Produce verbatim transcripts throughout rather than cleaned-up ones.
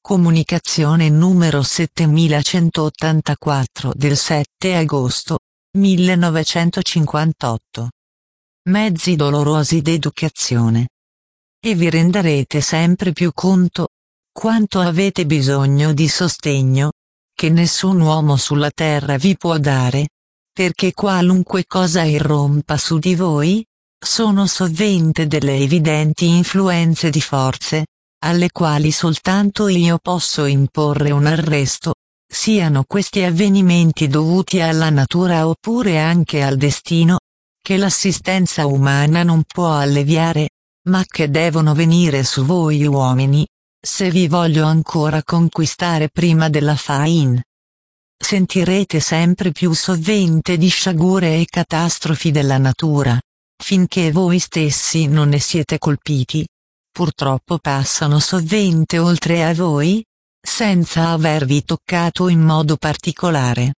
Comunicazione numero settemilacentottantaquattro del sette agosto millenovecentocinquantotto. Mezzi dolorosi d'educazione. E vi renderete sempre più conto quanto avete bisogno di sostegno che nessun uomo sulla terra vi può dare, perché qualunque cosa irrompa su di voi sono sovente delle evidenti influenze di forze alle quali soltanto io posso imporre un arresto, siano questi avvenimenti dovuti alla natura oppure anche al destino, che l'assistenza umana non può alleviare, ma che devono venire su voi uomini, se vi voglio ancora conquistare prima della fin. Sentirete sempre più sovente di sciagure e catastrofi della natura, finché voi stessi non ne siete colpiti. Purtroppo passano sovente oltre a voi, senza avervi toccato in modo particolare.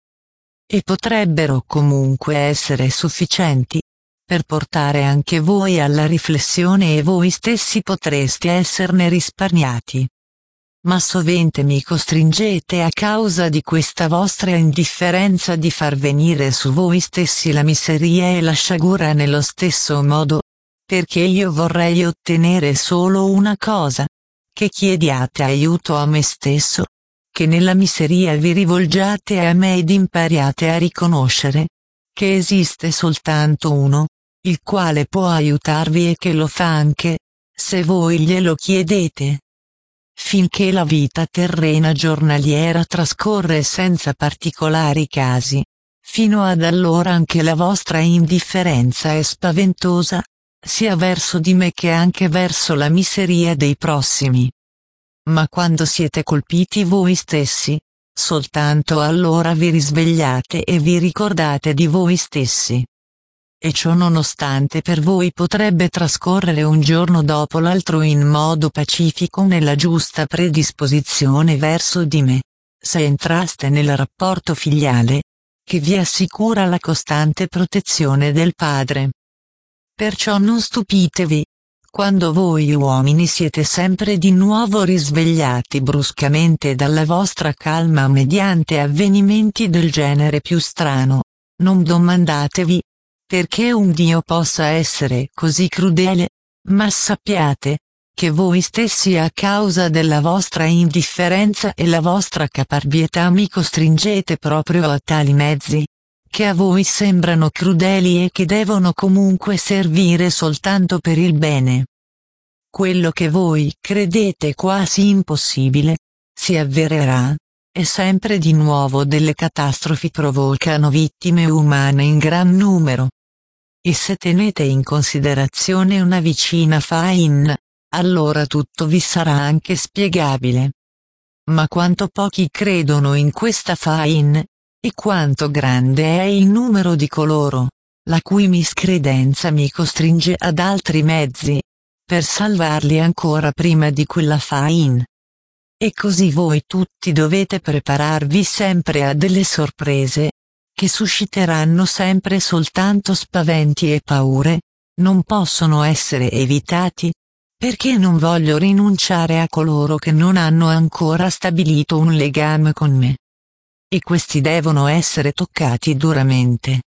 E potrebbero comunque essere sufficienti per portare anche voi alla riflessione e voi stessi potreste esserne risparmiati. Ma sovente mi costringete a causa di questa vostra indifferenza di far venire su voi stessi la miseria e la sciagura nello stesso modo, perché io vorrei ottenere solo una cosa, che chiediate aiuto a me stesso, che nella miseria vi rivolgiate a me ed impariate a riconoscere che esiste soltanto uno, il quale può aiutarvi e che lo fa anche, se voi glielo chiedete. Finché la vita terrena giornaliera trascorre senza particolari casi, fino ad allora anche la vostra indifferenza è spaventosa, sia verso di me che anche verso la miseria dei prossimi. Ma quando siete colpiti voi stessi, soltanto allora vi risvegliate e vi ricordate di voi stessi. E ciò nonostante per voi potrebbe trascorrere un giorno dopo l'altro in modo pacifico nella giusta predisposizione verso di me, se entraste nel rapporto filiale, che vi assicura la costante protezione del Padre. Perciò non stupitevi quando voi uomini siete sempre di nuovo risvegliati bruscamente dalla vostra calma mediante avvenimenti del genere più strano. Non domandatevi perché un Dio possa essere così crudele, ma sappiate che voi stessi a causa della vostra indifferenza e la vostra caparbietà mi costringete proprio a tali mezzi, che a voi sembrano crudeli e che devono comunque servire soltanto per il bene. Quello che voi credete quasi impossibile, si avvererà, e sempre di nuovo delle catastrofi provocano vittime umane in gran numero. E se tenete in considerazione una vicina fin, allora tutto vi sarà anche spiegabile. Ma quanto pochi credono in questa fin, e quanto grande è il numero di coloro, la cui miscredenza mi costringe ad altri mezzi, per salvarli ancora prima di quella fin. E così voi tutti dovete prepararvi sempre a delle sorprese, che susciteranno sempre soltanto spaventi e paure, non possono essere evitati, perché non voglio rinunciare a coloro che non hanno ancora stabilito un legame con me. E questi devono essere toccati duramente.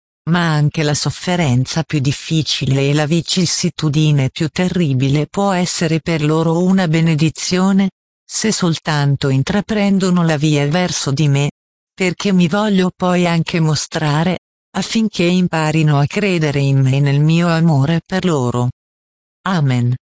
Ma anche la sofferenza più difficile e la vicissitudine più terribile può essere per loro una benedizione, se soltanto intraprendono la via verso di me, perché mi voglio poi anche mostrare, affinché imparino a credere in me e nel mio amore per loro. Amen.